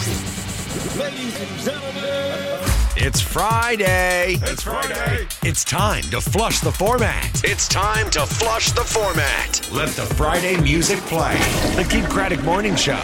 Ladies and gentlemen, It's Friday. it's Friday. It's time to flush the format. It's time to flush the format. Let the Friday music play. The Keith Craddock Morning Show.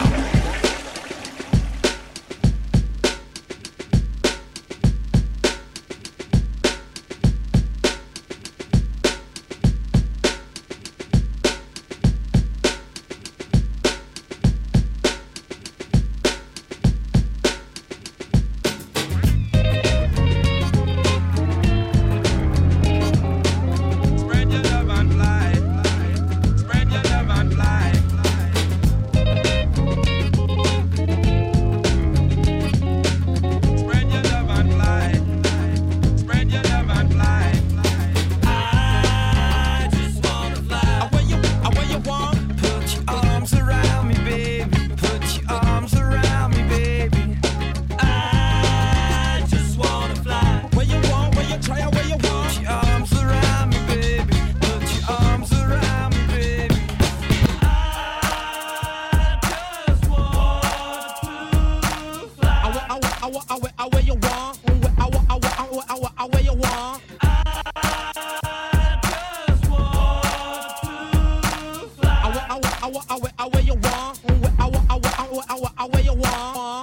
Spread your love and fly. Spread your love and fly. Spread your love and fly. Spread your love and fly. I just wanna fly. Where you want? Put your arms around me, baby. Put your arms around me, baby. I just wanna fly. Where you want? Where you try? Where you want? Put your arms around me, baby. Put your arms around me, baby. I just want to fly. Where you want? Where you want? I just want to fly. Where you want? Where you want?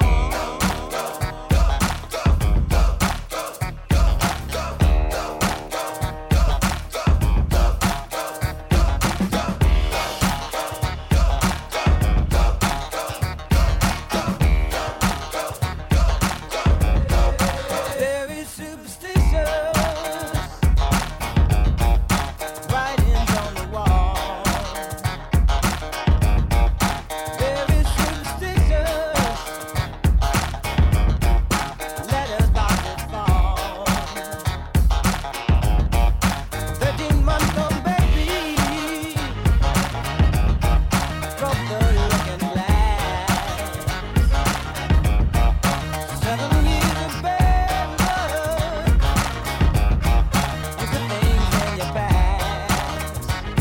Very superstitious writings on the wall. Very superstitious letters about to fall. 13-month-old baby broke the looking glass. 7 years of bad luck with the things in your past.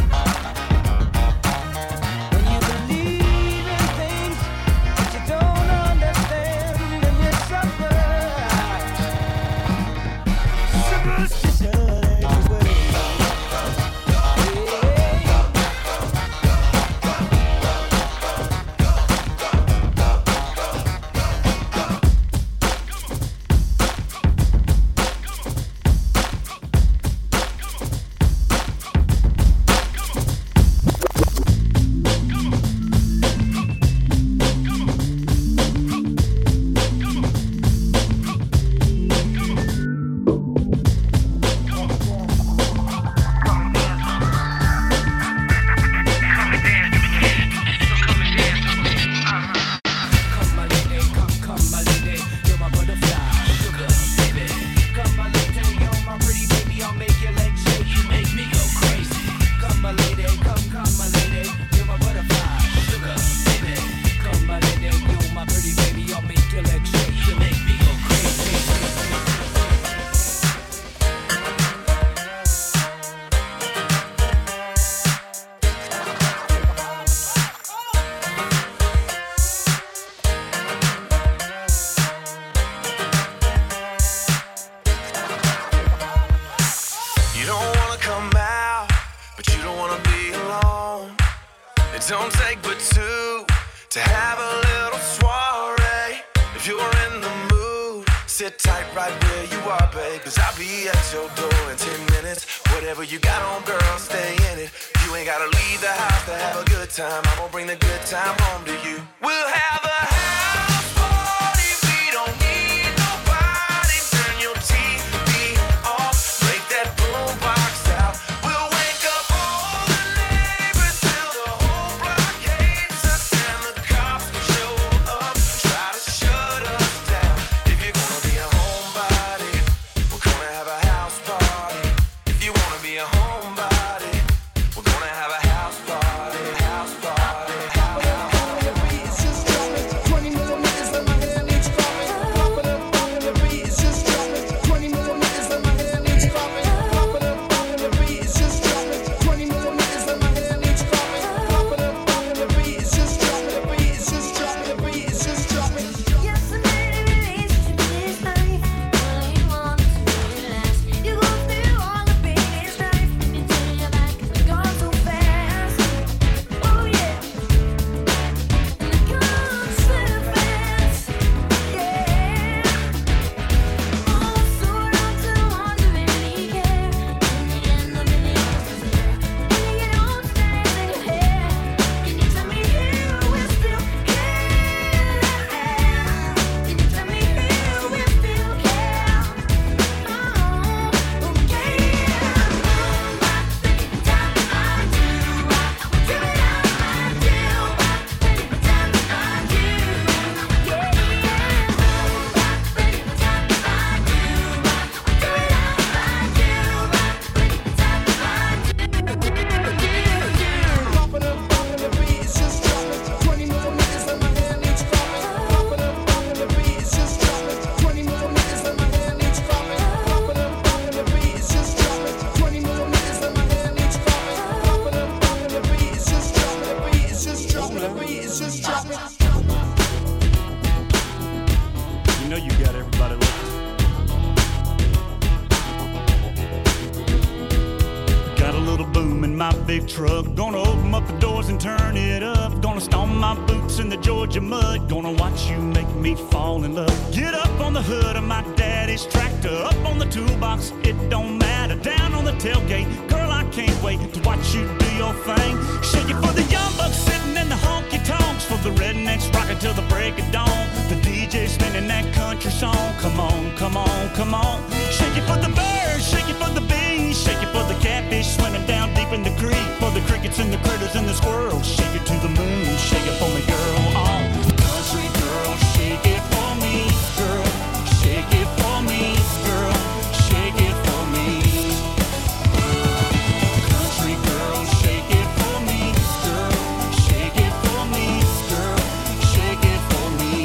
When you believe in things that you don't understand, then you suffer. Superstition is what it is. Come my lady, come my lady, you're my butterfly, sugar baby. Come my lady, you're my pretty baby, I'll make your legs shake, you make me go crazy. Come my lady, come my lady, you're my butterfly, sugar baby. Come my lady, you're my pretty baby, I'll make your legs shake, you make me go crazy. You don't wanna come out, but you don't wanna be alone. It don't take but two to have a little soiree. If you're in the mood, sit tight right where you are, babe. Cause I'll be at your door in 10 minutes. Whatever you got on, girl, stay in it. You ain't gotta leave the house to have a good time. I'm gonna bring the good time home to you. We'll have a house party. We don't need nobody. Turn your TV off. Break that boombox out. We'll wake up all the neighbors till the whole block hates us. And the cops will show up, try to shut us down. If you're gonna be a homebody, we're gonna have a house party. If you wanna be a homebody, we're gonna have a house party. House party. House party. Chevrolet truck. Gonna open up the doors and turn it up. Gonna stomp my boots in the Georgia mud. Gonna watch you make me fall in love. Get up on the hood of my daddy's tractor. Up on the toolbox, it don't matter. Down on the tailgate, girl, I can't wait to watch you do your thing. Shake it for the young bucks sitting in the honky tonks. For the rednecks rocking till the break of dawn. The DJ spinning that country song. Come on, come on, come on. Shake it for the birds, shake it for the bees. Shake it for the catfish swimming down deep in the creek. For the crickets and the critters and the squirrels. Shake it to the moon, shake it for me, girl. Oh, country girl, shake it for me, girl. Shake it for me, girl. Shake it for me. Country girl, shake it for me, girl. Shake it for me, girl. Shake it for me.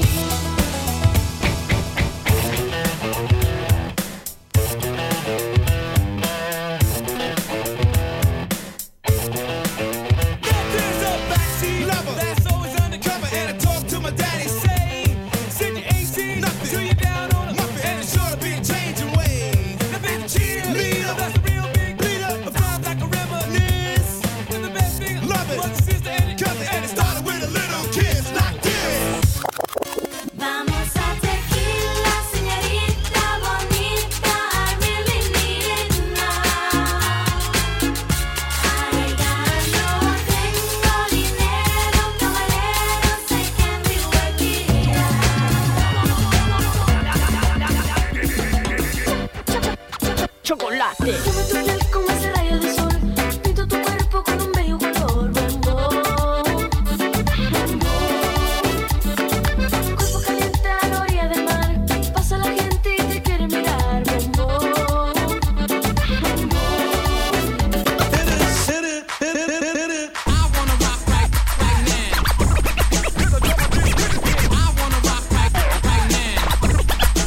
Chocolate. Quema tu piel como ese rayo de sol. Pinto tu cuerpo con un bello color. Bombón. Cuerpo caliente a la orilla del mar. Pasa la gente y te quiere mirar. Bombón. I wanna rock right now. I wanna rock right now. I wanna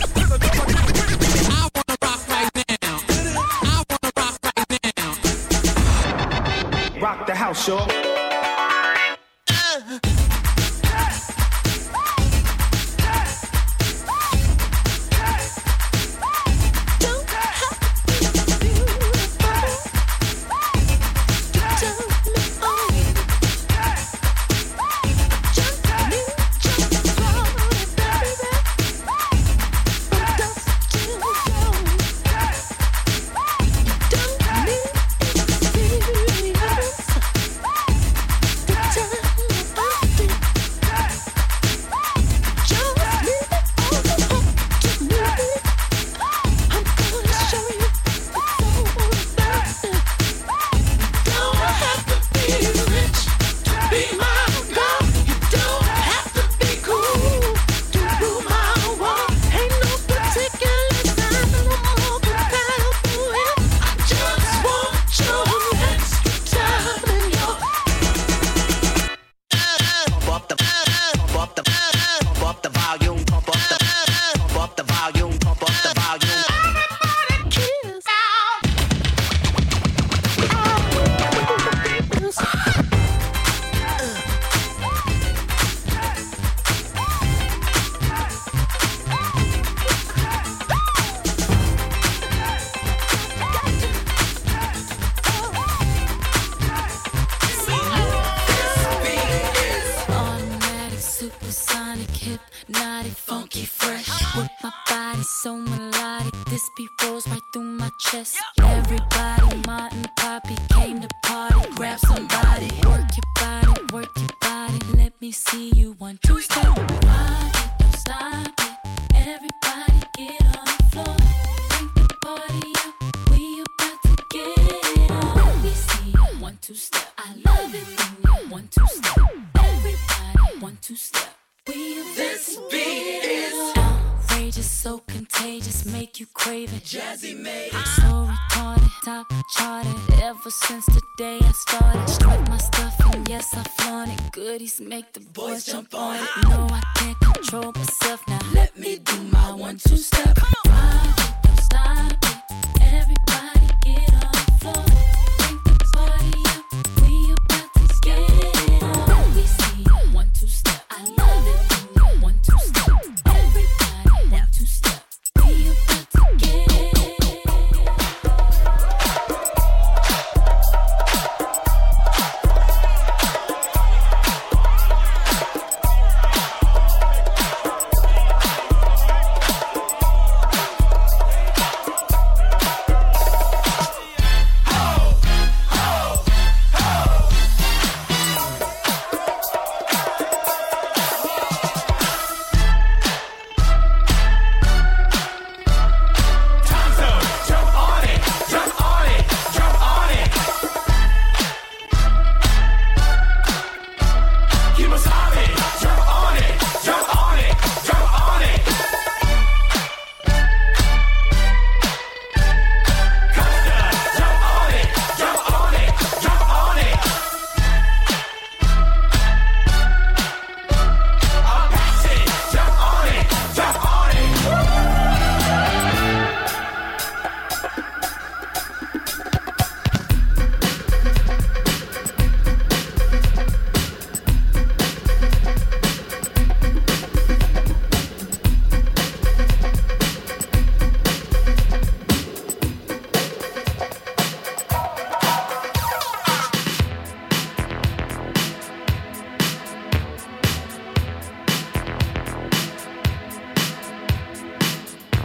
rock right now. Rock the house, y'all. Make the boys jump on it. No, I can't control myself now. Let me do my 1-2 step. Rock it, don't stop it. Everybody get on the floor. Bring the party up. We about to get it on. Let me see 1-2 step. I love it when you 1-2 step. Everybody 1-2 step. We about to get it.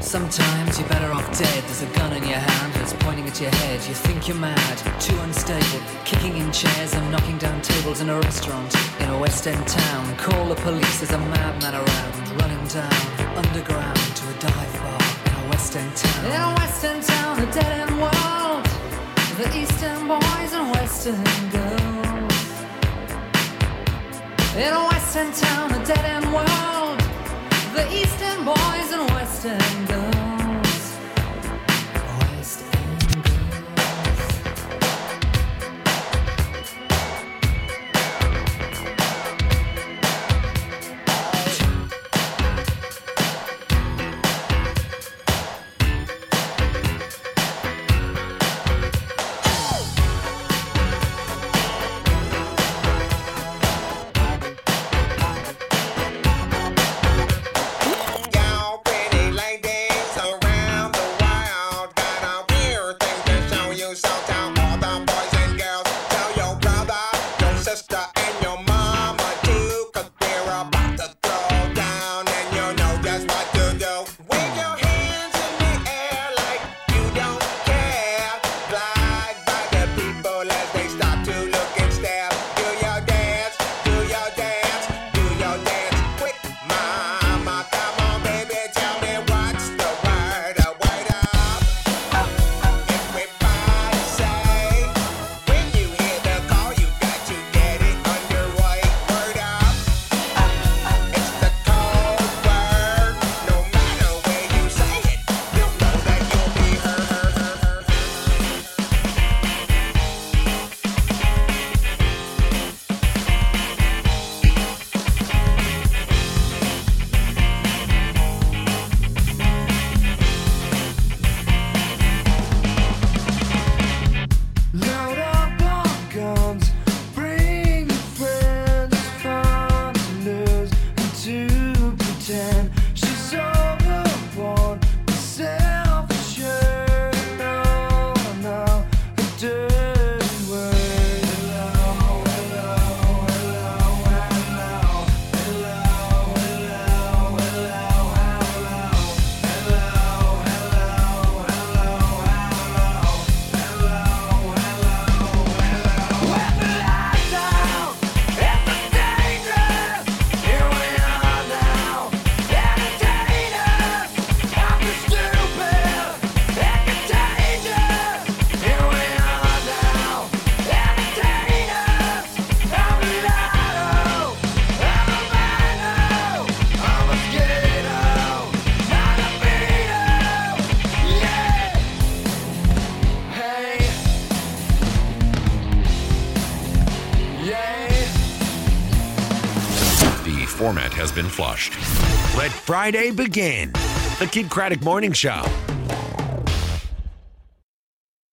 Sometimes you're better off dead. There's a gun in your hand that's pointing at your head. You think you're mad, too unstable, kicking in chairs and knocking down tables in a restaurant in a West End town. Call the police, there's a madman around, running down underground to a dive bar in a West End town. In a West End town, a dead end world, the Eastern boys and Western girls. In a West End town, a dead end world, the Eastern boys and Western girls. West End Format has been flushed. Let Friday begin. The Kid Craddock Morning Show.